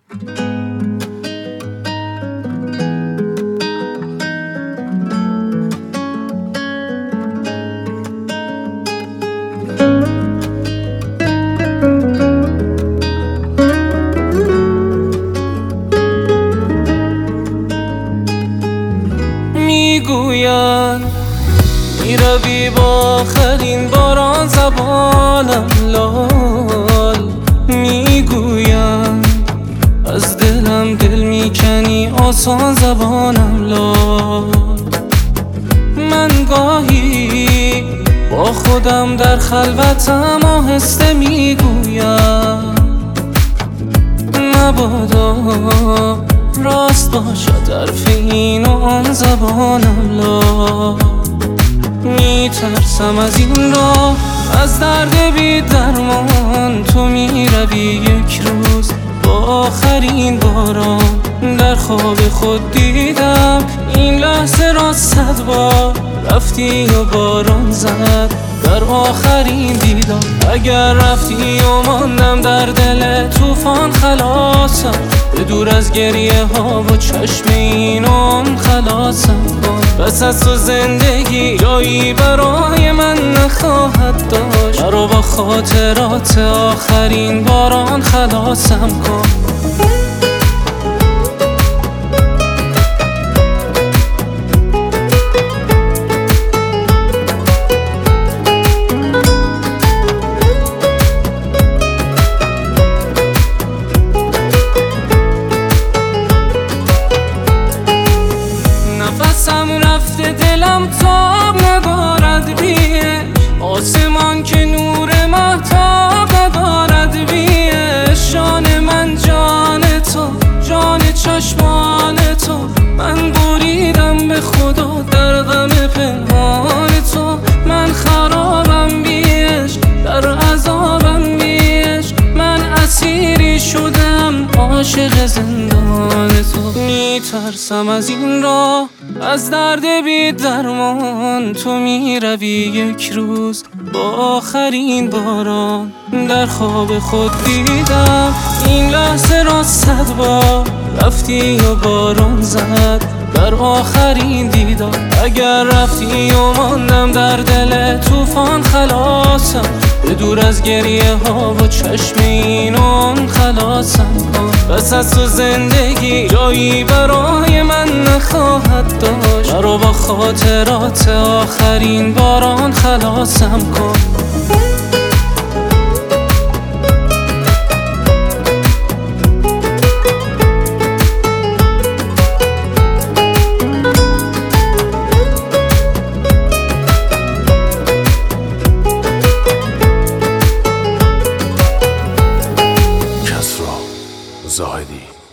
میگوین میروی با آخرین باران زبانم لال. میگوین از دلم دل میکنی آسان زبانم لال. من گاهی با خودم در خلوتم آهسته میگویم مبادا راست باشد حرف این و آن زبانم لا. میترسم از این راه، از درد بی درمان. تو میروی یک روز با آخرین باران. در خواب خود دیدم این لحظه را 100 بار. رفتی و باران زد در آخرین دیدار. اگر رفتی و ماندم در دل طوفان خلاصم. به دور از گریه ها و چشم اینم خلاصم کن. بس از تو زندگی جایی برای من نخواهد داشت. مرا با خاطرات آخرین باران خلاصم کن. نفسم رفته دلم تاب ندارد بیش. آسمان که نور مهتاب ندارد بیش. جان من جان تو، جان چشمان تو. من بریدم به خدا در غم پنهان تو. من خرابم بیش، در عذابم بیش. من اسیری شدم عاشق زندان تو. میترسم از این راه، از درد بی درمان. تو میروی یک روز با آخرین باران. در خواب خود دیدم این لحظه را 100 بار. رفتی و باران زد در آخرین دیدار. اگر رفتی و ماندم در دل طوفان خلاصم. به دور از گریه ها و چشم اینم خلاصم کن. بس از تو زندگی جایی برای من نخواهد داشت. مرا با خاطرات آخرین باران خلاصم کن. زاهدی